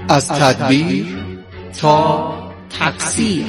از تدبیر تا تقصیر.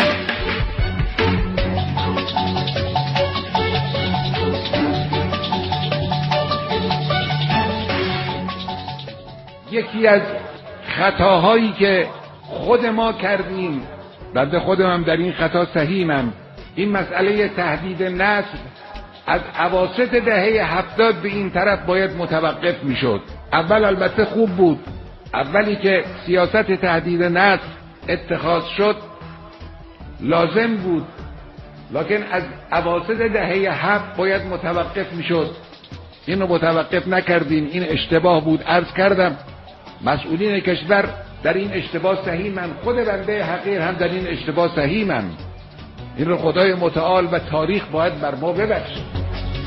یکی از خطاهایی که خود ما کردیم، بنده خودم هم در این خطا سهیمم، این مسئله تهدید نسل از اواسط دهه 70 به این طرف باید متوقف میشد. اول البته خوب بود، اولی که سیاست تهدید نسل اتخاذ شد لازم بود، لکن از اواسط دهه 7 باید متوقف میشد. اینو متوقف نکردیم، این اشتباه بود. عرض کردم مسئولین کشور در این اشتباه سهیمن، خود بنده حقیر هم در این اشتباه سهیمن. این رو خدای متعال و تاریخ باید بر ما ببخشه.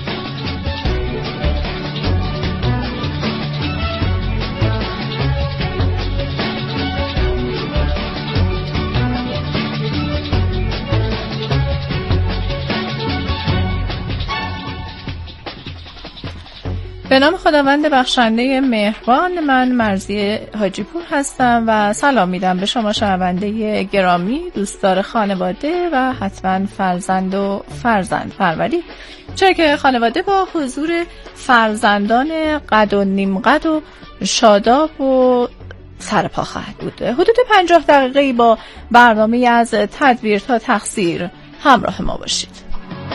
به نام خداوند بخشنده مهربان، من مرضیه حاجی پور هستم و سلام میدم به شما شنونده گرامی، دوستدار خانواده و حتما فرزند و فرزند پروری، چرا که خانواده با حضور فرزندان قد و نیم قد و شاداب و سرپا خواهد بود. حدود 50 دقیقه با برنامه از تدبیر تا تقصیر همراه ما باشید.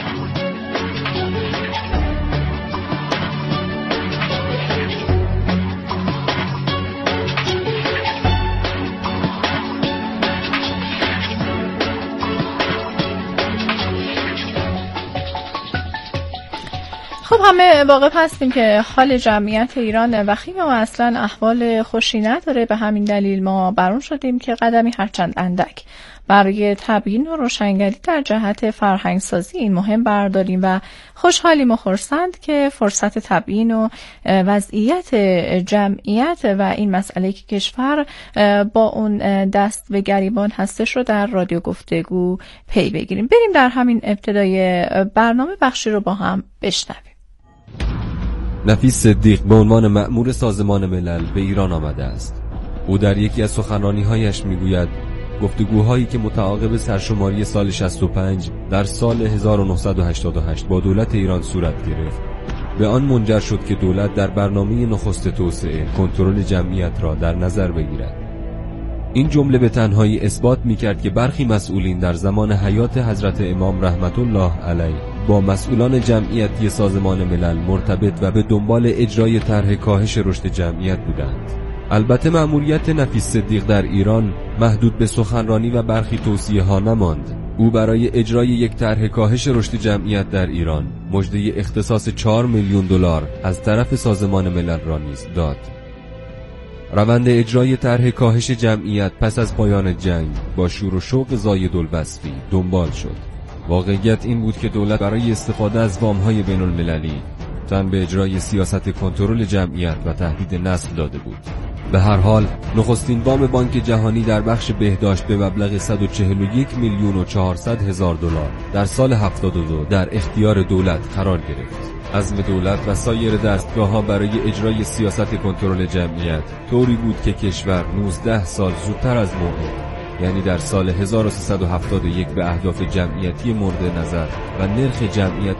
خب همه واقف هستیم که حال جمعیت ایران وخیم و اصلا احوال خوشی نداره. به همین دلیل ما برون شدیم که قدمی هرچند اندک برای تبیین و روشنگری در جهت فرهنگسازی این مهم برداریم و خوشحالیم و خرسند که فرصت تبیین و وضعیت جمعیت و این مسئله که کشور با اون دست به گریبان هستش رو در رادیو گفتگو پی بگیریم. بریم در همین ابتدای برنامه بخشی رو با هم بشنویم. نفیس صدیق به عنوان مأمور سازمان ملل به ایران آمده است. او در یکی از سخنرانی‌هایش میگوید گفتگوهایی که متعاقب سرشماری سال 65 در سال 1988 با دولت ایران صورت گرفت به آن منجر شد که دولت در برنامه نخست توسعه کنترل جمعیت را در نظر بگیرد. این جمله به تنهایی اثبات می‌کرد که برخی مسئولین در زمان حیات حضرت امام رحمت الله علیه با مسئولان جمعیتی سازمان ملل مرتبط و به دنبال اجرای طرح کاهش رشد جمعیت بودند. البته مأموریت نفیس صدیق در ایران محدود به سخنرانی و برخی توصیه‌ها نماند. او برای اجرای یک طرح کاهش رشد جمعیت در ایران مژده اختصاص 4 میلیون دلار از طرف سازمان ملل را نیز داد. روند اجرای طرح کاهش جمعیت پس از پایان جنگ با شور و شوق زایدالوصفی دنبال شد. واقعیت این بود که دولت برای استفاده از وام‌های بین‌المللی تن به اجرای سیاست کنترل جمعیت و تهدید نسل داده بود. به هر حال نخستین وام بانک جهانی در بخش بهداشت به مبلغ 141 میلیون و 400 هزار دلار در سال 72 در اختیار دولت قرار گرفت. عزم دولت و سایر دستگاه‌ها برای اجرای سیاست کنترل جمعیت طوری بود که کشور 19 سال زودتر از موعد، یعنی در سال 1371 به اهداف جمعیتی مورد نظر و نرخ جمعیت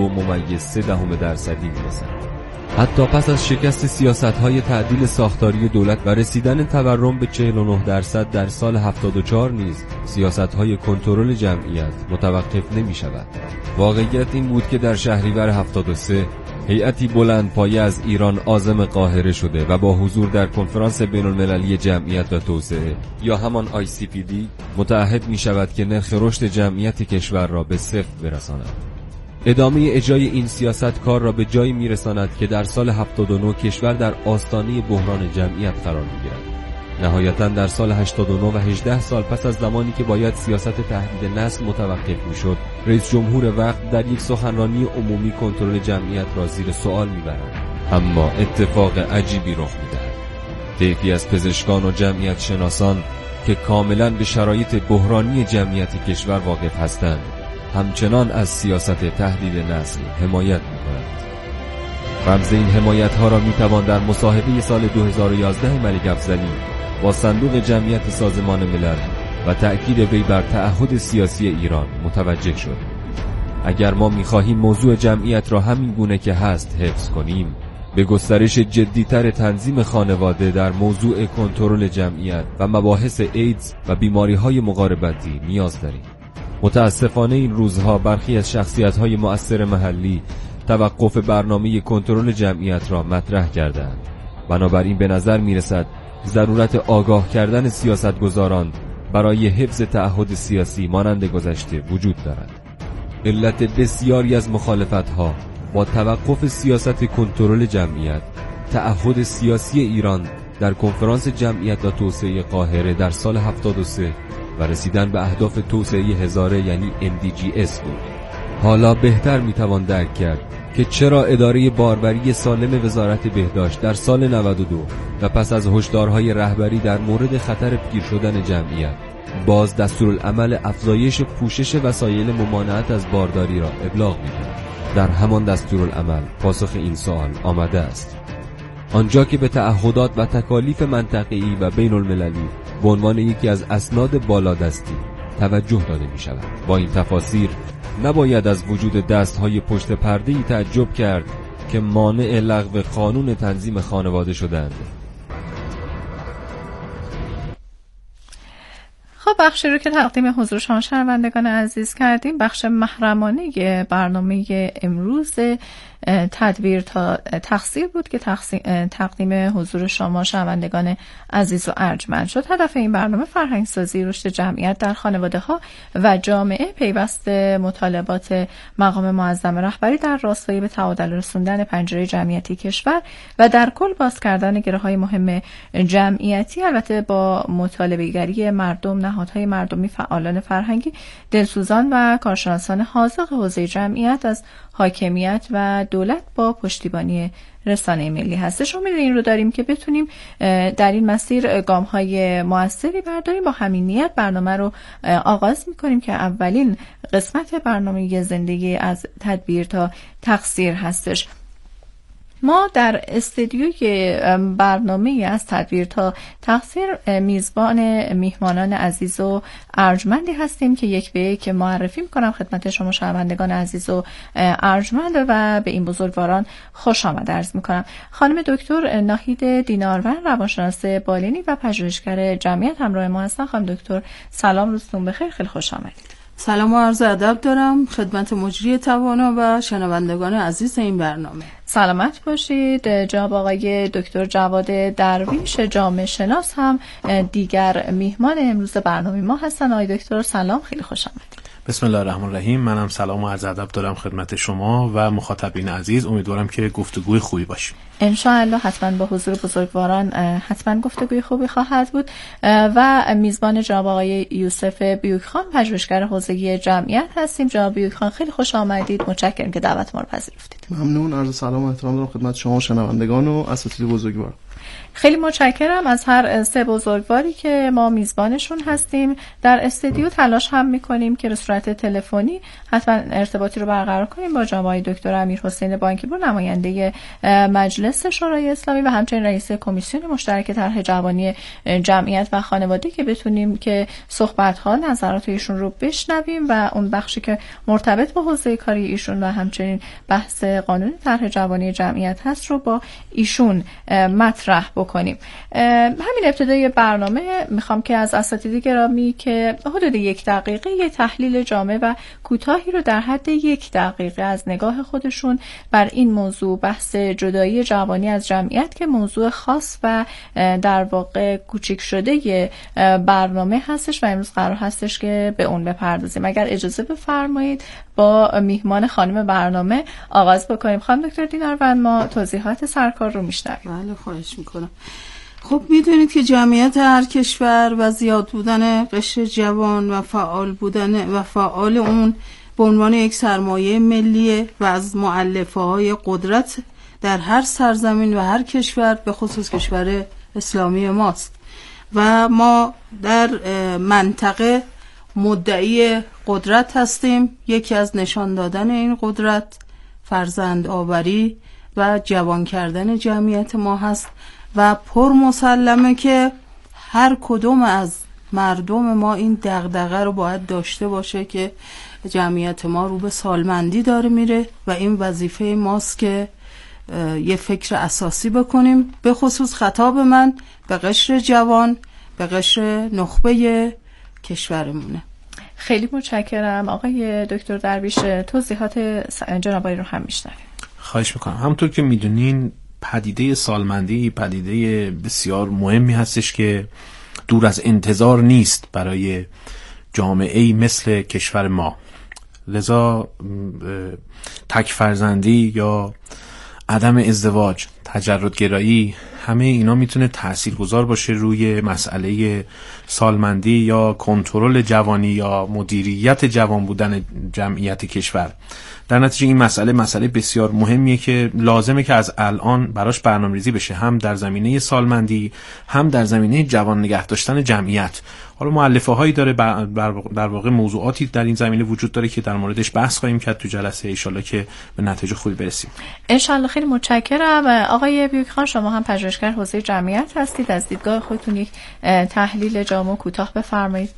2.3% می‌رسد. حتی پس از شکست سیاست‌های تعدیل ساختاری دولت و رسیدن تورم به 49% در سال 74 نیز سیاست‌های کنترل جمعیت متوقف نمی‌شود. واقعیت این بود که در شهریور 73 هیئتی بلندپایه از ایران عازم قاهره شده و با حضور در کنفرانس بین‌المللی جمعیت و توسعه یا همان ICPD متعهد می‌شود که نرخ رشد جمعیت کشور را به 0 برساند. ادامه اجرای این سیاست کار را به جایی میرساند که در سال 79 کشور در آستانه بحران جمعیت قرار میگیرد. نهایتاً در سال 89 و 18 سال پس از زمانی که باید سیاست تهدید نسل متوقف میشد، رئیس جمهور وقت در یک سخنرانی عمومی کنترل جمعیت را زیر سوال میبرد. اما اتفاق عجیبی رخ میدهد. طیفی از پزشکان و جمعیت شناسان که کاملاً به شرایط بحرانی جمعیت کشور واقف هستند همچنان از سیاست تهدید نسل حمایت می‌کنند. رمز این حمایت‌ها را می‌توان در مصاحبه سال 2011 ملک افضلی با صندوق جمعیت سازمان ملل و تأکید وی بر تعهد سیاسی ایران متوجه شد. اگر ما می‌خواهیم موضوع جمعیت را همین گونه که هست حفظ کنیم، به گسترش جدی‌تر تنظیم خانواده در موضوع کنترل جمعیت و مباحث ایدز و بیماری‌های مقاربتی نیاز داریم. متاسفانه این روزها برخی از شخصیت‌های مؤثر محلی توقف برنامه کنترل جمعیت را مطرح کردند. بنابراین به نظر می‌رسد ضرورت آگاه کردن سیاستگزاران برای حفظ تعهد سیاسی مانند گذشته وجود دارد. علت بسیاری از مخالفت‌ها با توقف سیاست کنترل جمعیت، تعهد سیاسی ایران در کنفرانس جمعیت و توسعه قاهره در سال 73 و رسیدن به اهداف توسعه هزاره یعنی MDGs بود. حالا بهتر میتوان درک کرد که چرا اداره باربری سالم وزارت بهداشت در سال 92 و پس از هشدارهای رهبری در مورد خطر پیر شدن جمعیت باز دستورالعمل افزایش پوشش وسایل ممانعت از بارداری را ابلاغ می‌کند. در همان دستورالعمل پاسخ این سوال آمده است. آنجا که به تعهدات و تکالیف منطقه‌ای و بین المللی به عنوان یکی از اسناد بالادستی توجه داده می شود. با این تفاسیر نباید از وجود دستهای پشت پرده‌ای تعجب کرد که مانع لغو قانون تنظیم خانواده شدند. خب بخشی رو که تقدیم حضور شما شنوندگان عزیز کردیم بخش محرمانه برنامه امروز تدبیر تا تقصیر بود که تقدیم حضور شما شنوندگان عزیز و ارجمند شد. هدف این برنامه فرهنگسازی رشد جمعیت در خانواده ها و جامعه پیوست مطالبات مقام معظم رهبری در راستای به تعادل رسوندن پنجره جمعیتی کشور و در کل باز کردن گره‌های مهم جمعیتی، البته با مطالبه‌گری مردم، نهادهای مردمی، فعالان فرهنگی، دلسوزان و کارشناسان حاذق حوزه جمعیت از حاکمیت و دولت با پشتیبانی رسانه ملی هستش. امید این رو داریم که بتونیم در این مسیر گام‌های موثری برداریم. با همین نیت برنامه رو آغاز می‌کنیم که اولین قسمت برنامه زندگی از تدبیر تا تقصیر هستش. ما در استدیوی برنامه از تدبیر تا تقصیر میزبان میهمانان عزیز و ارجمندی هستیم که یک به یک معرفی میکنم خدمت شما شنوندگان عزیز و ارجمند و به این بزرگواران خوش آمد عرض میکنم. خانم دکتر ناهید دینارور، روانشناس بالینی و پژوهشگر جمعیت همراه ما هستن. خانم دکتر سلام، روزتون بخیر، خیلی خوش آمدید. سلام و عرض ادب دارم خدمت مجری توانا و شنوندگان عزیز این برنامه. سلامت باشید. جناب آقای دکتر جواد درویش جامعه شناس هم دیگر میهمان امروز برنامه ما هستن. آقای دکتر سلام، خیلی خوش آمدید. بسم الله الرحمن الرحیم. منم سلام و عرض ادب دارم خدمت شما و مخاطبین عزیز. امیدوارم که گفتگوی خوبی باشه. ان شاء الله حتما با حضور بزرگواران حتما گفتگوی خوبی خواهد بود. و میزبان جناب آقای یوسف بیوکخان، پژوهشگر حوزه جمعیت هستیم. جناب بیوکخان خیلی خوش آمدید. متشکرم که دعوت ما رو پذیرفتید. ممنون. عرض سلام و احترام دارم خدمت شما شنوندگان و اساتید بزرگوار. خیلی متشکرم از هر سه بزرگواری که ما میزبانشون هستیم. در استودیو تلاش هم میکنیم که به صورت تلفنی حتما ارتباطی رو برقرار کنیم با جناب آقای دکتر امیرحسین بانکی‌پور، نماینده مجلس شورای اسلامی و همچنین رئیس کمیسیون مشترک طرح جوانی جمعیت و خانواده، که بتونیم که صحبت‌ها، نظرات ایشون رو بشنویم و اون بخشی که مرتبط با حوزه کاری ایشون و همچنین بحث قانون طرح جوانی جمعیت هست رو با ایشون مطرح بکنیم. همین ابتدای برنامه میخوام که از اساتید گرامی که حدود 1 دقیقه یه تحلیل جامع و کوتاهی رو در حد 1 دقیقه از نگاه خودشون بر این موضوع، بحث جدایی جوانی از جمعیت که موضوع خاص و در واقع کوچیک شده برنامه هستش و امروز قرار هستش که به اون بپردازیم. اگر اجازه بفرمایید با میهمان خانم برنامه آغاز بکنیم. خانم دکتر دینارور، ما توضیحات سرکار رو میشنویم. بله، خواهش میکنم. خب میدونید که جمعیت هر کشور و زیاد بودن قشر جوان و فعال اون به عنوان یک سرمایه ملی و از مؤلفه‌های قدرت در هر سرزمین و هر کشور، به خصوص کشور اسلامی ماست و ما در منطقه مدعی قدرت هستیم. یکی از نشان دادن این قدرت فرزند آوری و جوان کردن جمعیت ما هست و پر مسلمه که هر کدوم از مردم ما این دغدغه رو باید داشته باشه که جمعیت ما رو به سالمندی داره میره و این وظیفه ماست که یه فکر اساسی بکنیم، به خصوص خطاب من به قشر جوان، به قشر نخبه کشورمونه. خیلی متشکرم آقای دکتر درویش، توضیحات جناب رو هم میشنویم. خواهش میکنم. همونطور که میدونین پدیده سالمندی پدیده بسیار مهمی هستش که دور از انتظار نیست برای جامعه‌ای مثل کشور ما. لذا تک فرزندی یا عدم ازدواج، تجردگرایی، همه اینا میتونه تاثیرگذار باشه روی مسئله سالمندی یا کنترل جوانی یا مدیریت جوان بودن جمعیت کشور. در نتیجه این مسئله بسیار مهمیه که لازمه که از الان براش برنامه‌ریزی بشه، هم در زمینه سالمندی هم در زمینه جوان نگه داشتن جمعیت. حالا مؤلفه هایی داره، در واقع موضوعاتی در این زمینه وجود داره که در موردش بحث خواهیم کرد تو جلسه، ان شاءالله که به نتیجه خوبی برسیم. ان شاءالله. خیلی متشکرم. آقای بیوک خان، شما هم پژوهشگر حوزه جمعیت هستید، از دیدگاه خودتون یک تحلیل جامع و کوتاه بفرمایید.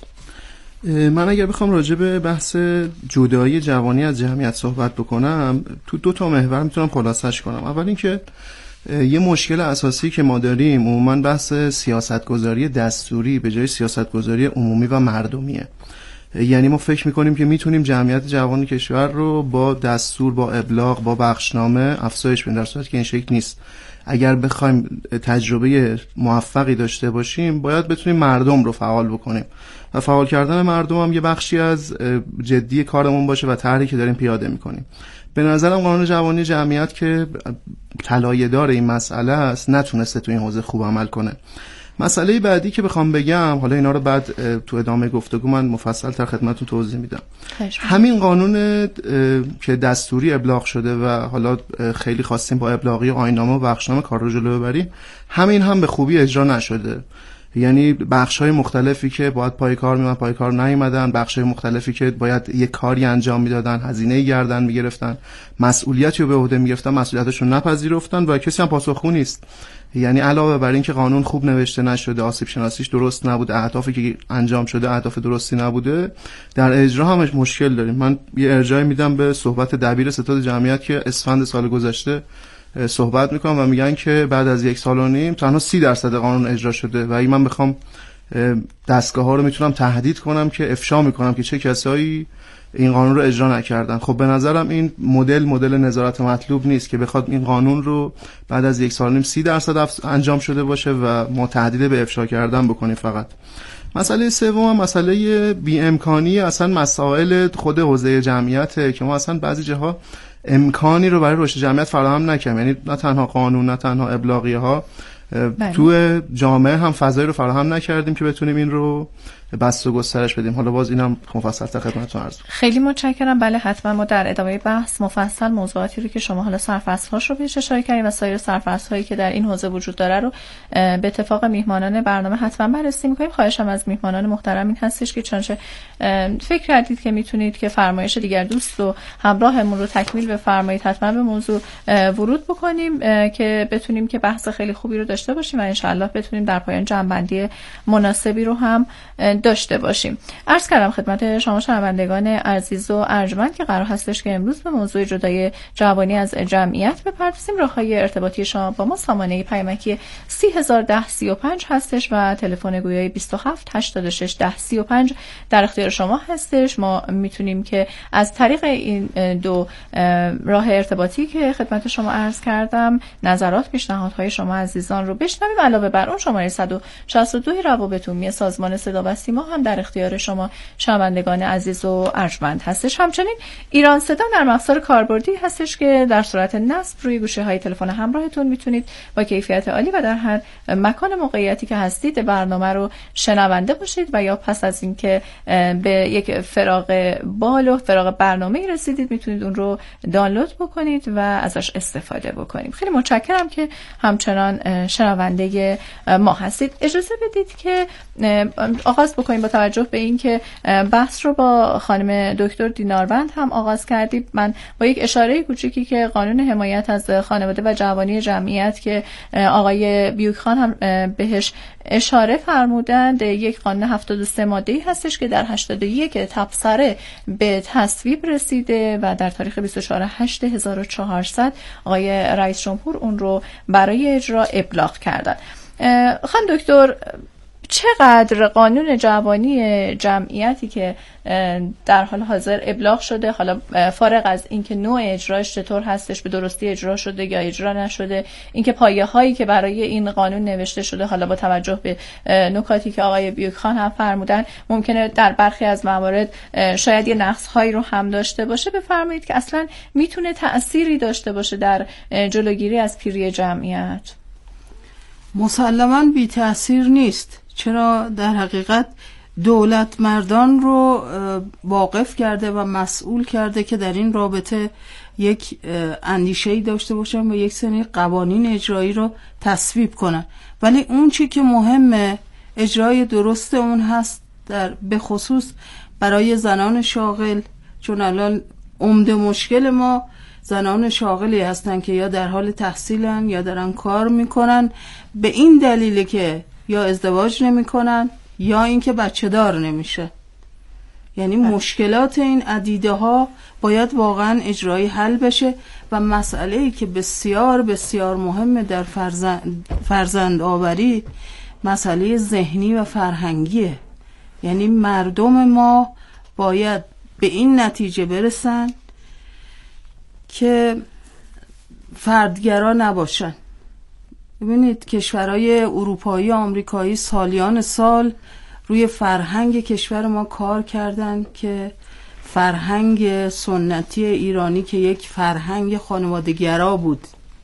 من اگر بخوام راجع به بحث جدایی جوانی از جمعیت صحبت بکنم، تو 2 تا محور میتونم خلاصش کنم. اول اینکه یه مشکل اساسی که ما داریم عموما بحث سیاستگذاری دستوری به جای سیاستگذاری عمومی و مردمیه. یعنی ما فکر میکنیم که میتونیم جمعیت جوان کشور رو با دستور، با ابلاغ، با بخشنامه افزایش بدیم، در صورتی که این شکل نیست. اگر بخوایم تجربه موفقی داشته باشیم باید بتونیم مردم رو فعال بکنیم و فعال کردن مردم هم یه بخشی از جدی کارمون باشه و طرحی که داریم پیاده میکنیم. به نظرم قانون جوانی جمعیت که طلایه‌دار این مسئله است نتونسته تو این حوزه خوب عمل کنه. مسئله بعدی که بخوام بگم، حالا اینا رو بعد تو ادامه گفتگو من مفصل تر خدمتتون توضیح میدم. همین قانون که دستوری ابلاغ شده و حالا خیلی خواستیم با ابلاغی آیین‌نامه و بخشنامه کار رو جلو ببریم، همین هم به خوبی اجرا نشده. یعنی بخش‌های مختلفی که باید پای کار میمدن پای کار نیومدن، بخش‌های مختلفی که باید یک کاری انجام میدادن هزینه‌ای گردن میگرفتن، مسئولیتی رو به عهده میگرفتن، مسئولیتشون نپذیرفتن و کسی هم پاسخگو نیست. یعنی علاوه بر این که قانون خوب نوشته نشده، آسیب شناسیش درست نبوده، اهدافی که انجام شده اهداف درستی نبوده، در اجرا هم مشکل داریم. من یه ارجاعی میدم به صحبت دبیر ستاد جمعیت که اسفند سال گذشته صحبت میکنم و میگن که بعد از 1 سال و نیم تنها 30% قانون اجرا شده و این من بخوام دستگاه ها رو میتونم تهدید کنم که افشا میکنم که چه کسایی این قانون رو اجرا نکردن. خب به نظرم این مدل نظارت مطلوب نیست که بخواد این قانون رو بعد از 1 سال و نیم 30% انجام شده باشه و ما تهدید به افشا کردن بکنیم فقط. مسئله سوم مسئله بی امکانی اصلا مسائل خود حوزه جمعیت که ما اصلا بعضی جاها امکانی رو برای رشد جمعیت فراهم نکنیم. یعنی نه تنها قانون، نه تنها ابلاغیه ها، تو جامعه هم فضایی رو فراهم نکردیم که بتونیم این رو بست و گسترش بدیم. حالا باز اینم مفصل خدمتتون عرض کنم. خیلی متشکرم. بله حتما ما در ادامه بحث مفصل موضوعاتی رو که شما حالا سرفصل‌هاش رو بهش اشاره کردین و سایر سرفصل‌هایی که در این حوزه وجود داره رو به اتفاق میهمانان برنامه حتما بررسی می‌کنیم. خواهشم از میهمانان محترم این هستش که چنانچه فکر کردید که میتونید که فرمایش دیگر دوست و همراهمون رو تکمیل بفرمایید، حتما به موضوع ورود بکنیم که بتونیم که بحث خیلی خوبی رو داشته باشیم و ان شاءالله بتونیم در پایان جنبندی مناسبی رو هم داشته باشیم. عرض کردم خدمت شما شنوندگان عزیز و ارجمند که قرار هستش که امروز به موضوع جدایی جوانی از جمعیت بپردازیم. راههای ارتباطی شما با ما سامانه پیامکی 3001035 هستش و تلفن گویای 27 86 1035 در اختیار شما هستش. ما میتونیم که از طریق این 2 راه ارتباطی که خدمت شما عرض کردم نظرات، پیشنهادهای شما عزیزان رو بشنویم. علاوه بر اون شماره 162 روابط عمومی سازمان صدا و سیما هم در اختیار شما شنوندگان عزیز و ارجمند هستش. همچنین ایران صدا نرم افزار کاربردی هستش که در صورت نصب روی گوشی‌های تلفن همراهتون میتونید با کیفیت عالی و در هر مکان موقعیتی که هستید برنامه رو شنونده باشید و یا پس از اینکه به یک فراغ بال و فراغ برنامه‌ای رسیدید میتونید اون رو دانلود بکنید و ازش استفاده بکنید. خیلی متشکرم که همچنان شنونده ما هستید. اجازه بدید که آغاز بکنیم با توجه به این که بحث رو با خانم دکتر دیناروند هم آغاز کردیم. من با یک اشاره کوچیکی که قانون حمایت از خانواده و جوانی جمعیت که آقای بیوک خان هم بهش اشاره فرمودند یک قانون 73 ماده‌ای هستش که در 81 تبصره به تصویب رسیده و در تاریخ 24/8/1400 آقای رئیس جمهور اون رو برای اجرا ابلاغ کردن. خانم دکتر، چقدر قانون جوانی جمعیتی که در حال حاضر ابلاغ شده، حالا فارغ از اینکه نوع اجراش چطور هستش، به درستی اجرا شده یا اجرا نشده، اینکه پایه هایی که برای این قانون نوشته شده، حالا با توجه به نکاتی که آقای بیوک خان هم فرمودن ممکنه در برخی از موارد شاید یه نقص هایی رو هم داشته باشه، بفرمایید که اصلا میتونه تأثیری داشته باشه در جلوگیری از پیری جمعیت؟ مسلماً بی تأثیر نیست، چرا در حقیقت دولت مردان رو واقف کرده و مسئول کرده که در این رابطه یک اندیشه‌ای داشته باشن و یک سری قوانین اجرایی رو تصویب کنن. ولی اون چی که مهمه اجرای درست اون هست، به خصوص برای زنان شاغل، چون الان عمده مشکل ما زنان شاغلی هستن که یا در حال تحصیلن یا دارن کار میکنن، به این دلیل که یا ازدواج نمیکنن یا اینکه بچه دار نمیشه. یعنی مشکلات این عدیده ها باید واقعا اجرایی حل بشه و مسئله‌ای که بسیار بسیار مهمه در فرزند آوری مسئله ذهنی و فرهنگیه. یعنی مردم ما باید به این نتیجه برسن که فردگرا نباشن. ببینید کشورهای اروپایی و آمریکایی سالیان سال روی فرهنگ کشور ما کار کردن که فرهنگ سنتی ایرانی که یک فرهنگ خانواده‌گرا بود،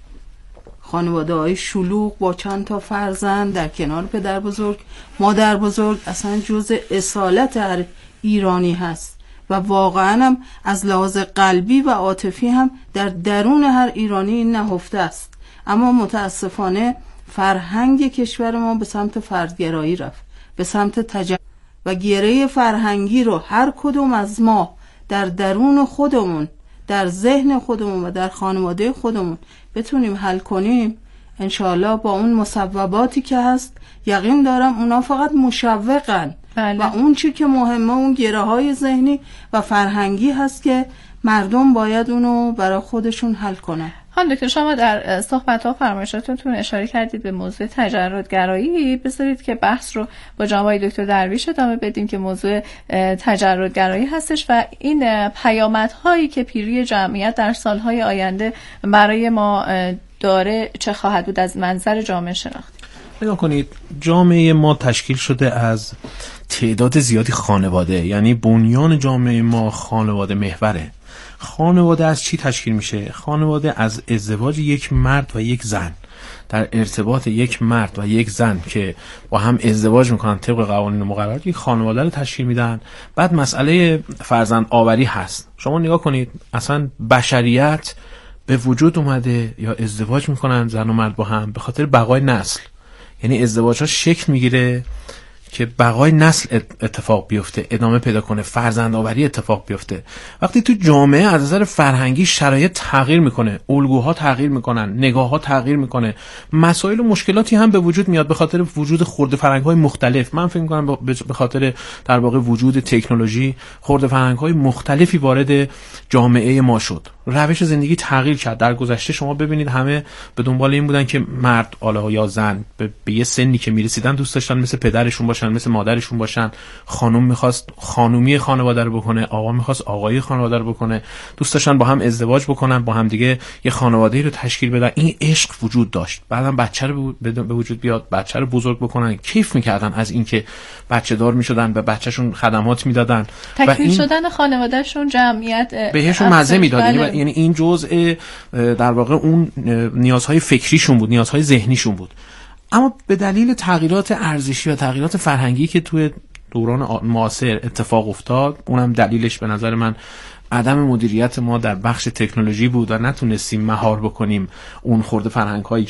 خانواده‌های شلوغ با چند تا فرزند در کنار پدر بزرگ مادر بزرگ اصلا جزء اصالت هر ایرانی هست و واقعا هم از لحاظ قلبی و عاطفی هم در درون هر ایرانی این نهفته است. اما متاسفانه فرهنگ کشور ما به سمت فردگرایی رفت، به سمت تجربه و گره فرهنگی رو هر کدوم از ما در درون خودمون، در ذهن خودمون و در خانواده خودمون بتونیم حل کنیم، انشاءالله با اون مصوباتی که هست یقین دارم اونا فقط مشوقن. بله. و اون چی که مهمه اون گره های ذهنی و فرهنگی هست که مردم باید اونو برای خودشون حل کنن. خانم دکتر، شما در صحبت‌ها فرمایشاتتون اشاره کردید به موضوع تجردگرایی. بذارید که بحث رو با جناب دکتر درویش ادامه بدیم که موضوع تجردگرایی هستش و این پیامدهایی که پیری جمعیت در سالهای آینده برای ما داره چه خواهد بود از منظر جامعه شناختی. نگاه کنید، جامعه ما تشکیل شده از تعداد زیادی خانواده، یعنی بنیان جامعه ما خانواده محوره. خانواده از چی تشکیل میشه؟ خانواده از ازدواج یک مرد و یک زن، در ارتباط یک مرد و یک زن که با هم ازدواج میکنن طبق قوانین مقرر یک خانواده رو تشکیل میدن. بعد مسئله فرزند آوری هست. شما نگاه کنید، اصلا بشریت به وجود اومده یا ازدواج میکنن زن و مرد با هم به خاطر بقای نسل. یعنی ازدواج ها شکل میگیره که بقای نسل اتفاق بیفته، ادامه پیدا کنه، فرزند آوری اتفاق بیفته. وقتی تو جامعه از نظر فرهنگی شرایط تغییر میکنه، الگوها تغییر میکنن، نگاهها تغییر میکنه، مسائل و مشکلاتی هم به وجود میاد به خاطر وجود خرده فرهنگ‌های مختلف. من فکر میکنم به خاطر در واقع وجود تکنولوژی خرده فرهنگ‌های مختلفی وارد جامعه ما شد. روش زندگی تغییر کرد. در گذشته شما ببینید همه به دنبال این بودن که مرد حالا یا زن به یه سنی که میرسیدن دوست داشتن مثل پدرشون باشن، مثل مادرشون باشن. خانم میخواست خانومی خانواده رو بکنه، آقا میخواست آقایی خانواده رو بکنه. دوست داشتن با هم ازدواج بکنن، با هم دیگه یه خانواده‌ای رو تشکیل بدن. این عشق وجود داشت. بعدم بچه رو به وجود بیاد، بچه رو بزرگ بکنن. کیف میکردن از اینکه بچه دار میشدن، به بچه‌شون خدمات میدادن. تکمیل شدن خانواده‌شون جمعیت بهشون مزه میداد. یعنی این جزء در واقع اون نیازهای فکریشون بود، نیازهای ذهنیشون بود. اما به دلیل تغییرات ارزشی و تغییرات فرهنگی که توی دوران معاصر اتفاق افتاد، اونم دلیلش به نظر من عدم مدیریت ما در بخش تکنولوژی بود و نتونستیم مهار بکنیم اون خرده فرهنگ‌های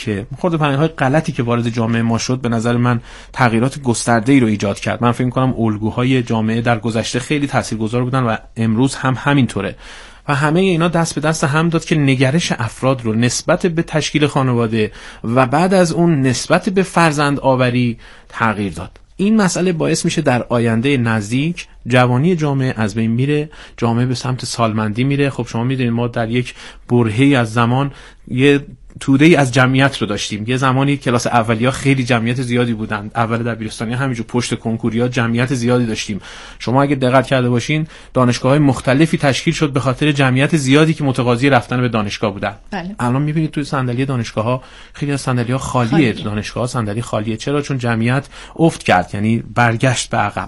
غلطی که وارد جامعه ما شد. به نظر من تغییرات گسترده‌ای رو ایجاد کرد. من فکر می‌کنم الگوهای جامعه در گذشته خیلی تاثیرگذار بودن و امروز هم همینطوره. و همه اینا دست به دست هم داد که نگرش افراد رو نسبت به تشکیل خانواده و بعد از اون نسبت به فرزند آوری تغییر داد. این مسئله باعث میشه در آینده نزدیک جوانی جامعه از بین میره، جامعه به سمت سالمندی میره. خب شما میدونید ما در یک برهه‌ای از زمان یه توده‌ای از جمعیت رو داشتیم. یه زمانی کلاس اولیا خیلی جمعیت زیادی بودن، اول دبیرستانی همینجور پشت کنکوریا جمعیت زیادی داشتیم. شما اگه دقت کرده باشین دانشگاه‌های مختلفی تشکیل شد به خاطر جمعیت زیادی که متقاضی رفتن به دانشگاه بودن. بله. الان میبینید توی صندلی دانشگاه‌ها خیلی از صندلی‌ها خالیه. دانشگاه‌ها صندلی خالیه. چرا؟ چون جمعیت افت کرد، یعنی برگشت به عقب.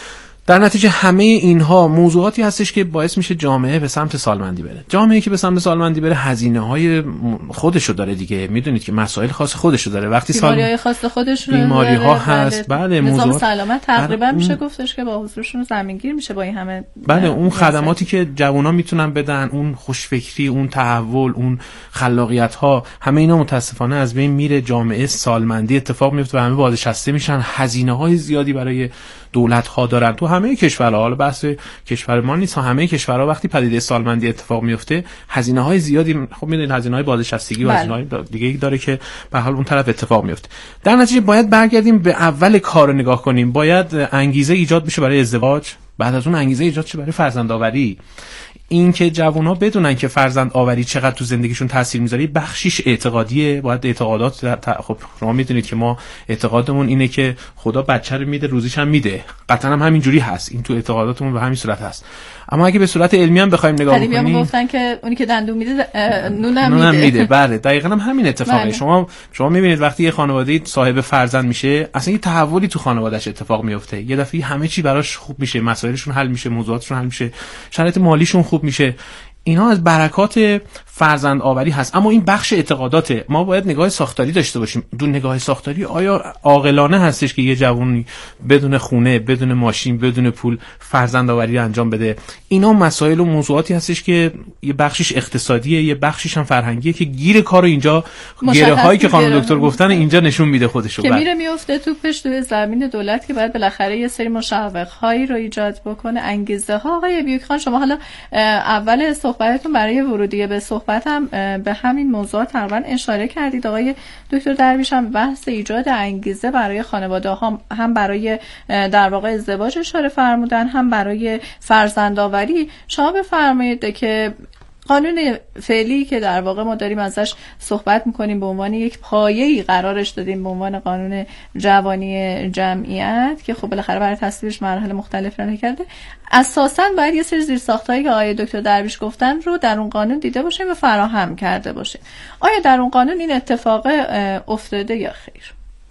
در نتیجه همه اینها موضوعاتی هستش که باعث میشه جامعه به سمت سالمندی بره. جامعه که به سمت سالمندی بره هزینه‌های خودشو داره دیگه. میدونید که مسائل خاص خودشو داره. وقتی بیماری‌های خاص خودش رو بیماری‌ها هست، بله، نظام موضوعات سلامت تقریبا میشه گفتش که با حضورشون زمینگیر میشه با این همه. بله، اون خدماتی که جوونا میتونن بدن، اون خوشفکری، اون تحول، اون خلاقیت‌ها، همه اینا متاسفانه از بین میره. جامعه سالمندی اتفاق میفته و همه بازنشسته میشن. هزینه‌های زیادی برای دولت‌ها دارن. تو همه کشورها، حالا بحث کشور ما نیست، همه کشورها وقتی پدیده سالمندی اتفاق میفته هزینه‌های زیادی، خب میدونید هزینه‌های بازنشستگی و هزینه‌های دیگه‌ای داره که به حال اون طرف اتفاق میفته. در نتیجه باید برگردیم به اول کار رو نگاه کنیم. باید انگیزه ایجاد بشه برای ازدواج، بعد از اون انگیزه ایجاد شه برای فرزندآوری. این که جوونا بدونن که فرزند آوری چقدر تو زندگیشون تاثیر میذاره، بخشیش اعتقادیه. باید اعتقادات خب شما میدونید که ما اعتقادمون اینه که خدا بچه رو میده روزیش هم میده، قطعا هم همینجوری هست. این تو اعتقاداتمون به همین صورت هست. اما اگه به صورت علمی هم بخوایم نگاه کنیم، قدیمی هم گفتن که اونی که دندون میده نونم میده. بله، دقیقاً هم همین اتفاقه. شما میبینید وقتی یه خانواده صاحب فرزند میشه، اصلا یه تحولی تو خانواده‌اش اتفاق میفته. یه دفعه همه چی براش خوب میشه، مسائلشون حل میشه، موضوعاتشون حل میشه، شرایط مالیشون خوب میشه. اینا از برکات فرزند آوری هست. اما این بخش اعتقاداته. ما باید نگاه ساختاری داشته باشیم. دون نگاه ساختاری آیا عاقلانه هستش که یه جوونی بدون خونه، بدون ماشین، بدون پول فرزند آوری انجام بده؟ اینا مسائل و موضوعاتی هستش که یه بخشش اقتصادیه، یه بخشش هم فرهنگیه که گیر کارو اینجا گره هایی که خانم دکتر گفتن اینجا نشون میده خودشو که میره میفته توپش توی زمین دولت که باید بالاخره یه سری مشوق هایی رو ایجاد بکنه. انگیزه ها. آقای بیوک خان، شما حالا اول صحبتتون برای ورودی به صحبتم به همین موضوع تقریبا اشاره کردید. آقای دکتر درویش هم بحث ایجاد انگیزه برای خانواده ها، هم برای در واقع ازدواج اشاره فرمودن، هم برای فرزندآوری. شما بفرمایید که قانون فعلی که در واقع ما داریم ازش صحبت میکنیم به عنوان یک پایه‌ای قرارش دادیم به عنوان قانون جوانی جمعیت که خب بالاخره برای تصویبش مراحل مختلف رو کرده، اساساً باید یه سری زیرساختایی که آقای دکتر درویش گفتن رو در اون قانون دیده باشیم و فراهم کرده باشیم. آیا در اون قانون این اتفاق افتاده یا خیر؟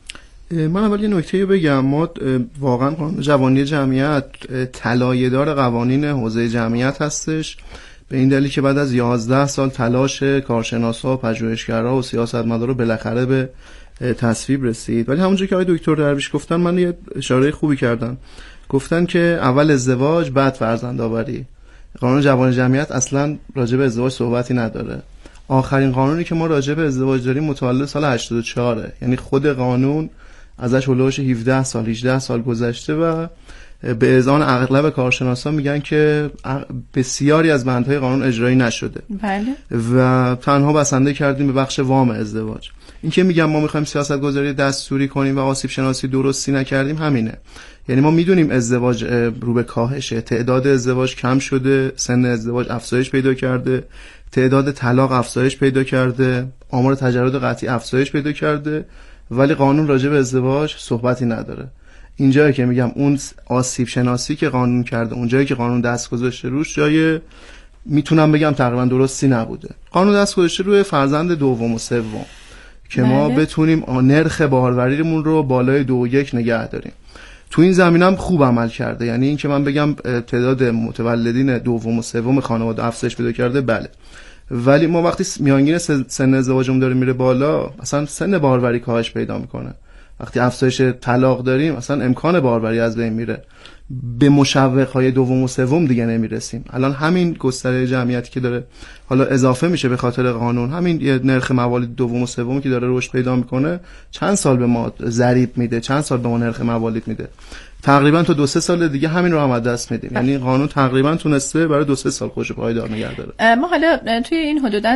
من اول یه نکته بگم. ما واقعا قانون جوانی جمعیت طلایه‌دار قوانین حوزه جمعیت هستش، به این دلیل که بعد از 11 سال تلاش کارشناسا و پژوهشگرا و سیاستمدارا بالاخره به تصویب رسید. ولی همونجوری که آقای دکتر درویش گفتن، من یه اشاره خوبی کردن. گفتن که اول ازدواج بعد فرزندآوری. قانون جوانی جمعیت اصلا راجع به ازدواج صحبتی نداره. آخرین قانونی که ما راجع به ازدواج داریم متولد سال 84، یعنی خود قانون ازش هولوش 17 سال 18 سال گذشته و به اذعان اغلب کارشناسا میگن که بسیاری از بندهای قانون اجرایی نشده. بله. و تنها بسنده کردیم به بخش وام ازدواج. این که میگم ما میخوایم سیاست گذاری دستوری کنیم و آسیب شناسی درستی نکردیم همینه. یعنی ما میدونیم ازدواج رو به کاهشه، تعداد ازدواج کم شده، سن ازدواج افزایش پیدا کرده، تعداد طلاق افزایش پیدا کرده، آمار تجرد قطعی افزایش پیدا کرده، ولی قانون راجع به ازدواج صحبتی نداره. اینجایی که میگم اون آسیب شناسی که قانون کرده، اونجایی که قانون دست گذاشته روش، جای میتونم بگم تقریبا درستی نبوده. قانون دست گذاشته روی فرزند دوم و سوم که ما بتونیم نرخ باروریمون رو بالای 2.1 نگه داریم. تو این زمینم خوب عمل کرده. یعنی این که من بگم تعداد متولدین دوم و سوم خانواده افزایش پیدا کرده، بله، ولی ما وقتی میانگین سن ازدواجمون داره میره بالا، اصلا سن باروری کاهش پیدا میکنه. وقتی افزایش طلاق داریم، اصلا امکان باروری از بین میره. به مشوق‌های دوم و سوم دیگه نمیرسیم. الان همین گستره جمعیتی که داره حالا اضافه میشه به خاطر قانون، همین یه نرخ موالید دوم و سومی که داره رشد پیدا میکنه، چند سال به ما ضریب میده، چند سال به ما نرخ موالید میده. تقریبا تا 2-3 سال دیگه همین رو هم از دست میدیم. یعنی قانون تقریبا تونسته برای 2-3 سال خودش پایدار نگه داره. ما حالا توی این حدوداً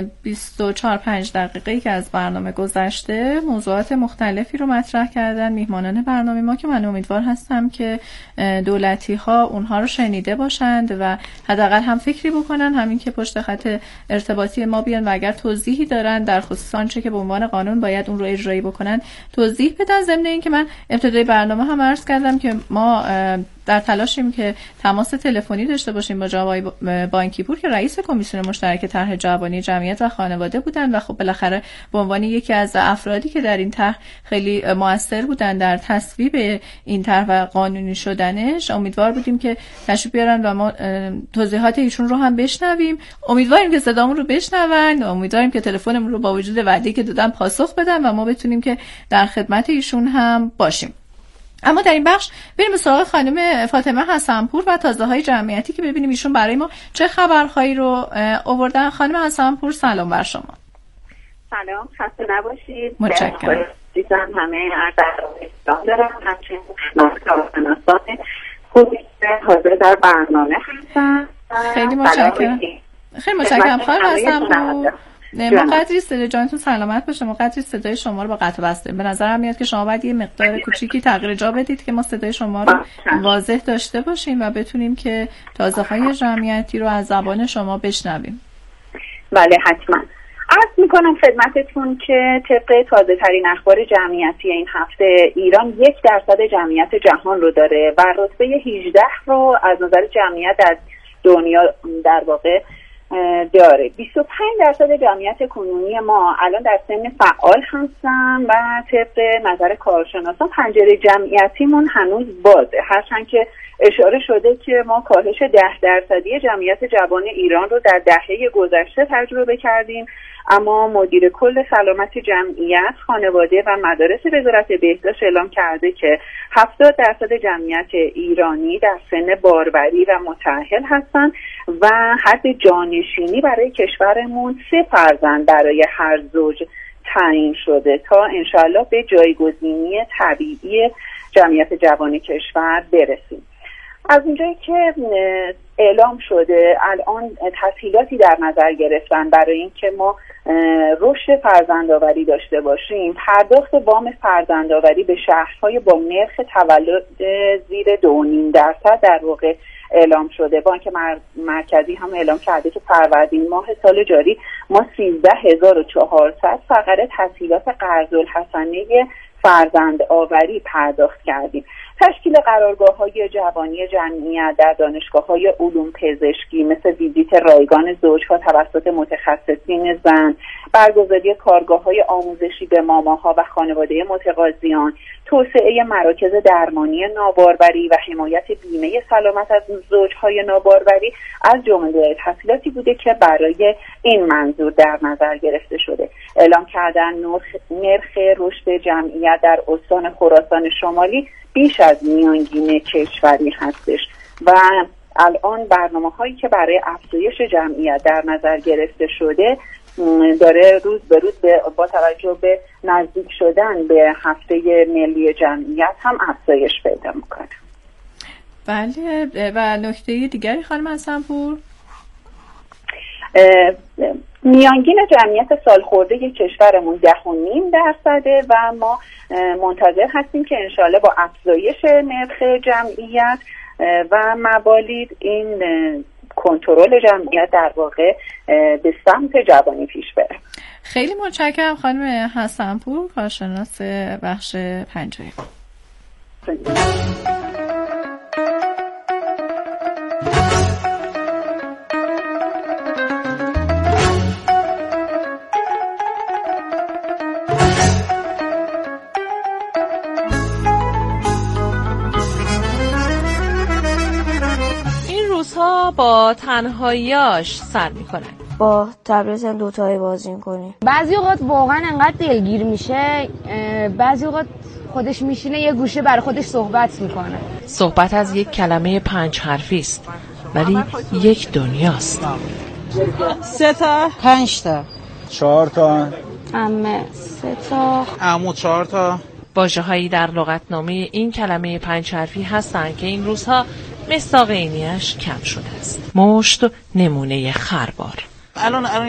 24-5 دقیقه‌ای که از برنامه گذشته موضوعات مختلفی رو مطرح کردن میهمانان برنامه ما که من امیدوار هستم که دولتی‌ها اونها رو شنیده باشند و حداقل هم فکری بکنن، همین که پشت خط ارتباطی ما بیان و اگر توضیحی دارن در خصوص آنچه که به عنوان قانون باید اون رو اجرایی بکنن توضیح بدن. ضمن این که من ابتدای برنامه هم عرض کردم که ما در تلاشیم که تماس تلفنی داشته باشیم با جناب بانکیپور که رئیس کمیسیون مشترک طرح جوانی جمعیت و خانواده بودن و خب بالاخره به عنوان یکی از افرادی که در این طرح خیلی موثر بودن در تصویب این طرح و قانونی شدنش، امیدوار بودیم که تشریف بیارن و ما توضیحات ایشون رو هم بشنویم. امیدواریم که صدامون رو بشنون، امیدواریم که تلفنمون رو با وجود وعده‌ای که دادن پاسخ بدن و ما بتونیم که در خدمت ایشون هم باشیم. اما در این بخش بریم به سراغ خانم فاطمه حسنپور و تازه‌های جمعیتی که ببینیم ایشون برای ما چه خبرهایی رو آوردن. خانم حسنپور سلام بر شما. سلام، خسته نباشید. متشکرم. دیدم همه ارزش دارم، همچنین کارشناسان خوبی حاضر در برنامه هستن. خیلی متشکرم. خیلی متشکرم خانم حسنپور. ما قدری صدای جانتون سلامت باشه، ما قدری صدای شما رو با قطع بسته. به نظرم میاد که شما باید یه مقدار کوچیکی تغییر جا بدید که ما صدای شما رو واضح داشته باشیم و بتونیم که تازه‌های جمعیتی رو از زبان شما بشنویم. بله حتما. عرض میکنم خدمتتون که طبق تازه ترین اخبار جمعیتی این هفته ایران 1% جمعیت جهان رو داره و رتبه 18 رو از نظر جمعیت در دنیا در واقع داره. 25% جمعیت کنونی ما الان در سن فعال هستن و طبق نظر کارشناسان پنجره جمعیتیمون هنوز بازه، هرچند که اشاره شده که ما کاهش 10% جمعیت جوان ایران رو در دهه گذشته تجربه کردیم، اما مدیر کل سلامت جمعیت، خانواده و مدارس وزارت بهداشت اعلام کرده که 70% جمعیت ایرانی در سن باروری و متأهل هستند و حد جانشینی برای کشورمون 3 فرزند برای هر زوج تعیین شده تا انشالله به جایگزینی طبیعی جمعیت جوان کشور برسیم. از اونجایی که اعلام شده الان تسهیلاتی در نظر گرفتن برای اینکه ما رشد فرزندآوری داشته باشیم. پرداخت وام فرزندآوری به شهرهای با نرخ تولد زیر 2.5% در واقع اعلام شده. بانک مرکزی هم اعلام کرده که فروردین ماه سال جاری ما 13400 فقره تسهیلات قرض‌الحسنه فرزندآوری پرداخت کردیم. تشکیل قرارگاه‌های جوانی جمعیت در دانشگاه‌های علوم پزشکی مثل ویزیت رایگان زوج‌ها توسط متخصصین زن، برگزاری کارگاه‌های آموزشی به ماماها و خانواده متقاضیان، توسعه مراکز درمانی ناباروری و حمایت بیمه سلامت از زوج‌های ناباروری از جمله تسهیلاتی بوده که برای این منظور در نظر گرفته شده. اعلام کردن نرخ رشد جمعیت در استان خراسان شمالی بیش از میانگین کشوری هستش و الان برنامه‌هایی که برای افزایش جمعیت در نظر گرفته شده داره روز به روز با توجه به نزدیک شدن به هفته ملی جمعیت هم افزایش پیدا میکنه. بله. و نکته دیگری خانم حسنپور؟ میانگین جمعیت سالخورده کشورمون 10.5% و ما منتظر هستیم که انشالله با افزایش نرخ جمعیت و مبالید این کنترل جمعیت در واقع به سمت جوانی پیش بره. خیلی متشکرم خانم حسنپور، کارشناس بخش پنجره. با تنهاییاش سر میکنه. با تبلت دوتایی بازی میکنی. بعضی اوقات واقعا انقدر دلگیر میشه، بعضی اوقات خودش میشینه یه گوشه برای خودش صحبت میکنه. صحبت از یک کلمه 5 حرفی است ولی یک دنیاست. 3 تا 5 تا 4 تا عمه 3 تا عمو 4 تا واژه‌هایی در لغتنامه این کلمه 5 حرفی هستند که این روزها مصداق عینی‌اش کم شده است. مشت نمونه خربار. الان